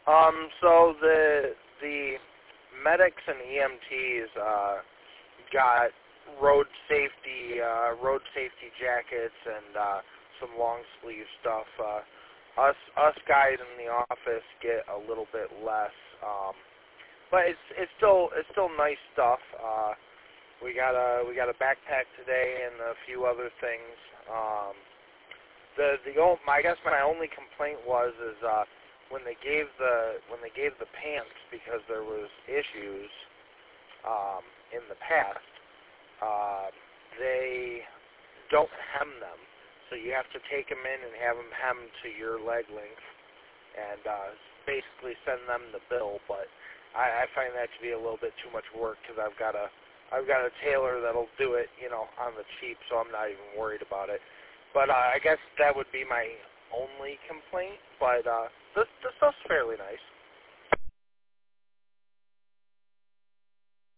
So the medics and EMTs got road safety jackets and some long sleeve stuff. Us guys in the office get a little bit less, but it's still nice stuff. We got a backpack today and a few other things. I guess my only complaint was when they gave the pants, because there was issues in the past. They don't hem them, so you have to take them in and have them hemmed to your leg length, and basically send them the bill. But I find that to be a little bit too much work, because I've got a tailor that'll do it, on the cheap, so I'm not even worried about it. But I guess that would be my only complaint. But the stuff's fairly nice.